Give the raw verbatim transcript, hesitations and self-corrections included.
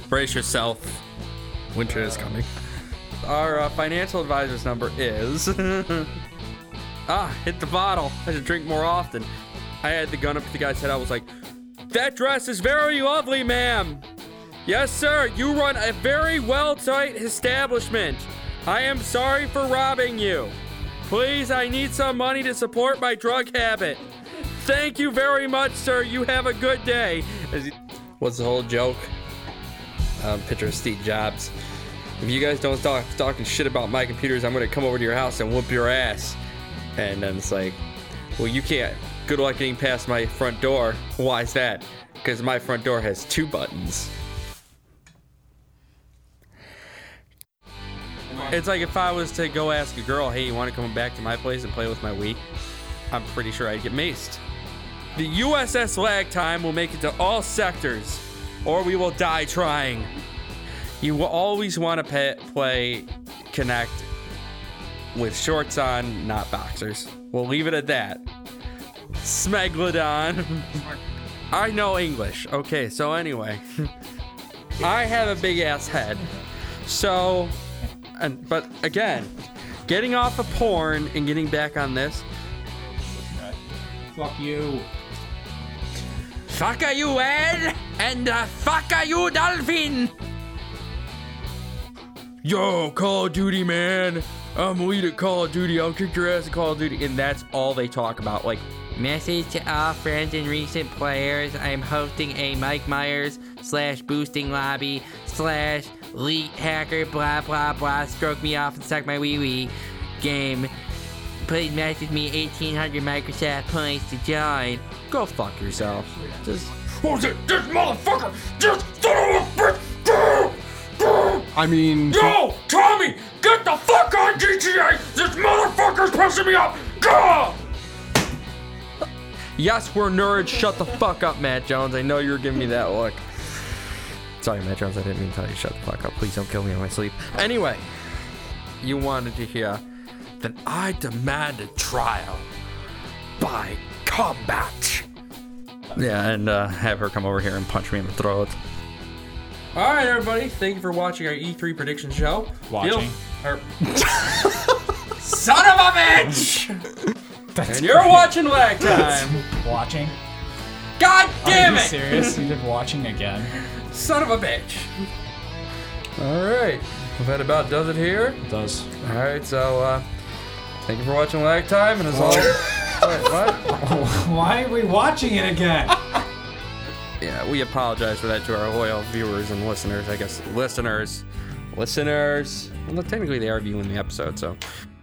brace yourself. Winter is coming. Our uh, financial advisor's number is... ah, hit the bottle. I should drink more often. I had the gun up to the guy's head. I was like, that dress is very lovely, ma'am. Yes, sir. You run a very well-tight establishment. I am sorry for robbing you. Please, I need some money to support my drug habit. Thank you very much, sir. You have a good day. What's the whole joke? Um, picture of Steve Jobs. If you guys don't stop talking shit about my computers, I'm going to come over to your house and whoop your ass. And then it's like, well, you can't. Good luck getting past my front door. Why is that? Because my front door has two buttons. It's like if I was to go ask a girl, hey, you want to come back to my place and play with my Wii? I'm pretty sure I'd get maced. The U S S lag time will make it to all sectors, or we will die trying. You will always want to pay, play Connect with shorts on, not boxers. We'll leave it at that. Smegalodon. I know English. Okay, so anyway. I have a big ass head. So, and but again, getting off of porn and getting back on this. Fuck you. Fuck are you, Ed? And uh, fuck are you, Dolphin? Yo, Call of Duty, man. I'm lead at Call of Duty. I'll kick your ass at Call of Duty. And that's all they talk about. Like, message to all friends and recent players. I'm hosting a Mike Myers slash boosting lobby slash leak hacker blah blah blah. Stroke me off and suck my wee wee game. Please message me eighteen hundred Microsoft points to join. Go fuck yourself. Just. Who's it? This motherfucker! Just son of a bitch! Go! Go! I mean... Yo! Tommy! Get the fuck on G T A! This motherfucker's pissing me off! Go! Yes, we're nerds. Shut the fuck up, Matt Jones. I know you were giving me that look. Sorry, Matt Jones. I didn't mean to tell you to shut the fuck up. Please don't kill me in my sleep. Anyway, you wanted to hear... Then I demand a trial by combat. Yeah, and uh, have her come over here and punch me in the throat. All right, everybody. Thank you for watching our E three prediction show. Watching. Feel, or, son of a bitch! That's and you're great. watching Lag Time. Watching? God damn Are you it! serious? You did watching again. Son of a bitch. All right. Well, that about does it here. It does. All right, so... Uh, Thank you for watching Lag Time, and as always... Wait, what? Why are we watching it again? Yeah, we apologize for that to our loyal viewers and listeners, I guess. Listeners. Listeners. Well, technically they are viewing the episode, so...